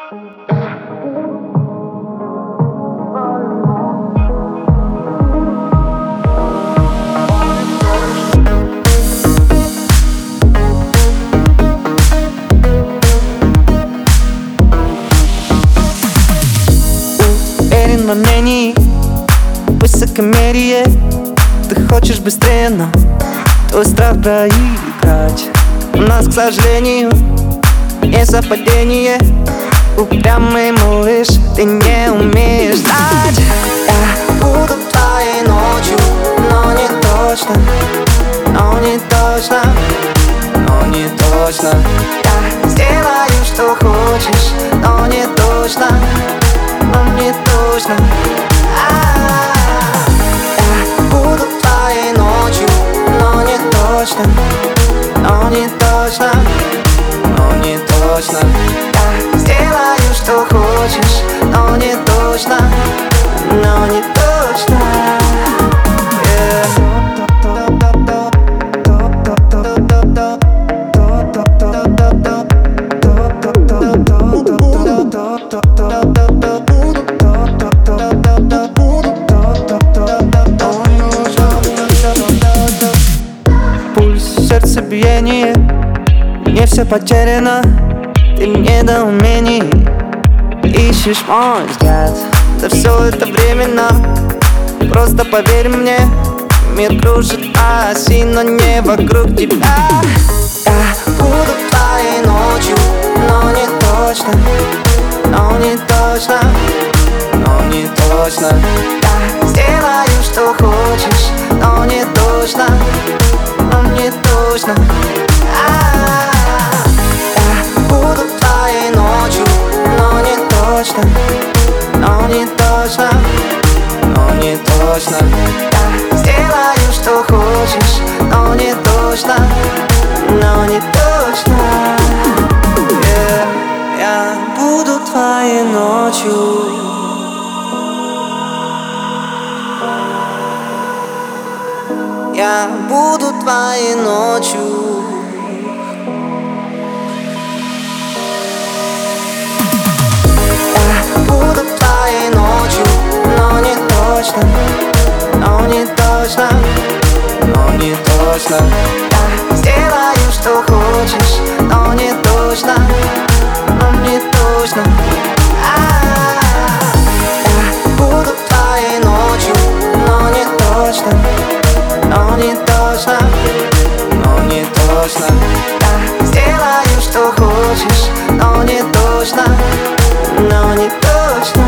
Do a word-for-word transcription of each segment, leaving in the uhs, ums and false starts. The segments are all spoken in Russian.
Уверен во мнении, высокомерие. Ты хочешь быстрее, но твой страх проиграть. У нас, к сожалению, не совпадение. Упрямый малыш, ты не умеешь ждать. Я буду твоей ночью, но не точно, но не точно, но не точно. Я сделаю, что хочешь, но не точно, но не точно. А-а-а. Я буду твоей ночью, но не точно, но не точно, но не точно. Я сделаю, что хочешь, но не точно, но не точно. Пульс, сердцебиение, не все потеряно. Ты в недоумении, ищешь мой взгляд. Да все это временно, просто поверь мне. Мир кружит оси, но не вокруг тебя. Я буду твоей ночью, но не точно, но не точно, но не точно. Я сделаю, что хочешь, но не точно, но не точно. А-а-а. Я буду твоей ночью, но не точно, но не точно, но не точно. Я сделаю, что хочешь, но не точно, но не точно. Yeah. Я буду твоей ночью. Я буду твоей ночью. Я буду твоей ночью, но не точно, но не точно, но не точно. Я сделаю, что хочешь, но не точно, но не точно. А-а-а. Я буду твоей ночью, но не точно, но не точно, но не точно. Я сделаю, что хочешь, но не точно, но не точно.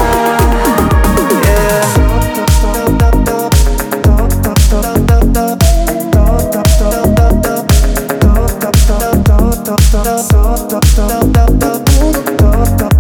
Yeah.